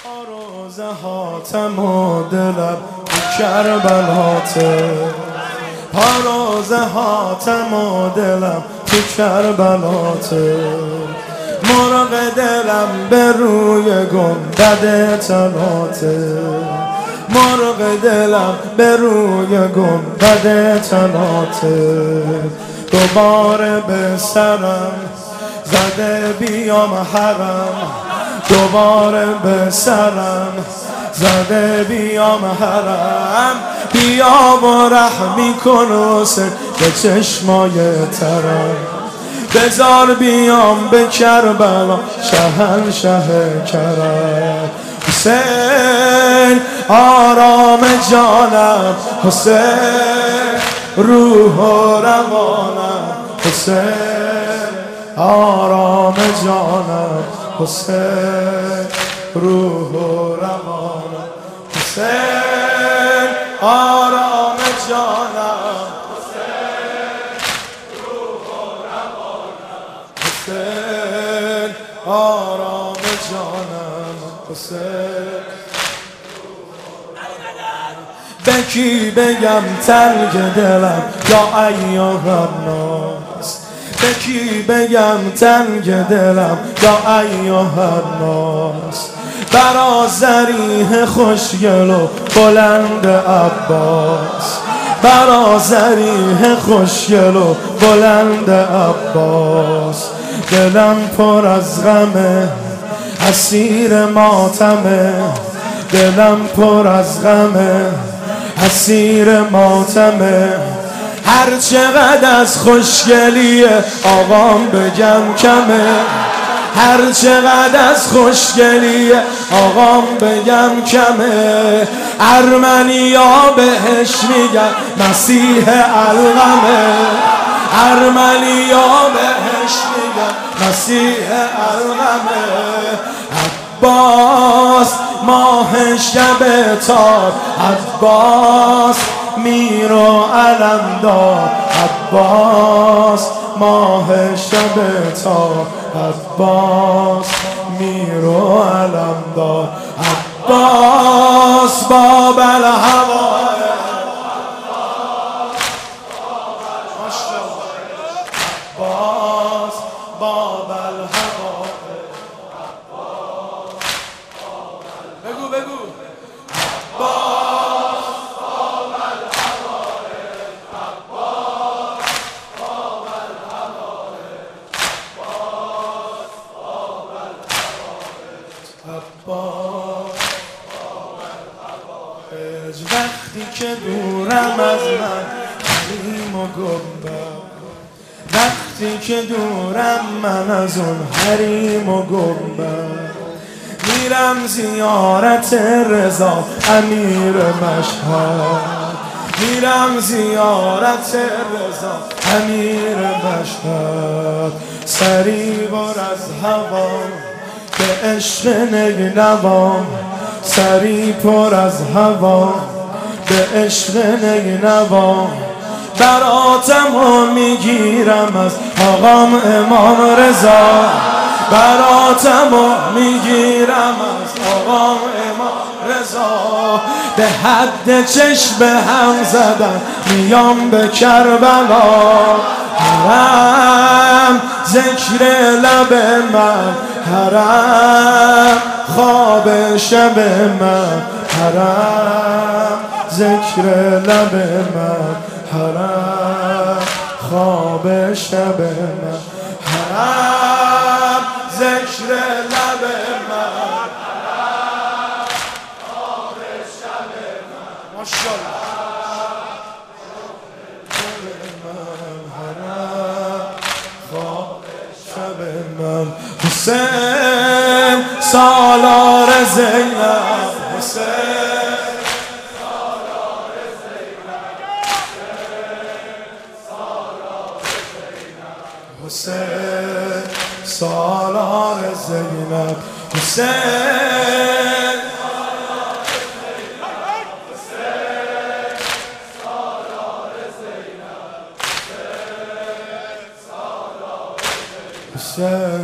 روز حاتم و دلم کربلاته، روز حاتم و دلم تو کربلاته، مرغ دلم به روی گنبد طلاته، مرغ دلم به روی گنبد طلاته، دوباره به سرم زده بیام حرم، دوباره به سرم زده بیام حرم، بیا و رحمی کن حسین به چشمای ترم، بذار بیام به کربلا شهنشه کرم. حسین آرام جانم، حسین روح و روانم، حسین آرام جانم، حسین روح و روانم، حسین آرام جانم، حسین روح و روانم، حسین آرام جانم، حسین به کی بگم تنگ دلم یا ایها الناس، به کی بگم تنگ دلم یا ایها الناس، برا ضریح خوشگل و بلند عباس، برا ضریح خوشگل و بلند عباس، دلم پر از غمه اسیر ماتمه، دلم پر از غمه اسیر ماتمه، هر چقدر از خوشگلی آقام بگم کمه، هر چقدر از خوشگلی آقام بگم کمه، ارمنیا بهش میگن مسیح الغمه، ارمنیا بهش میگن مسیح الغمه، عباس ماه شب تار، عباس میر و علمدار، عباس ماه شب تار، عباس میر و علمدار، عباس باب الهوای، عباس باب الهوای، بگو بگو عباس باب الهوای، عباس باب الهوای، عباس باب الهوای، عباس باب الهوای، وقتی که دورم از من حریم و گنبد، وقتی که دورم من از اون حریم و گنبد، میرم زیارت رضا امیر مشهد، میرم زیارت رضا امیر مشهد، سری بر از هوا به عشق نینوام، سری پر از هوا به عشق نینوام، براتمو میگیرم از آقام امام رضا، براتمو میگیرم از آقام امام رضا، به حد چشم هم زدن میام به کربلا، حرم ذکر لب من، حرم خواب شب من، حرم ذکر لب من، حرم خواب شب من، حرم ذکر لب من، حرم خواب شب من، ماشاءالله حرم خواب شب من، حسین سالار زینب، حسین سالار زینب، حسین سالار زینب، حسین سالار زینب، حسین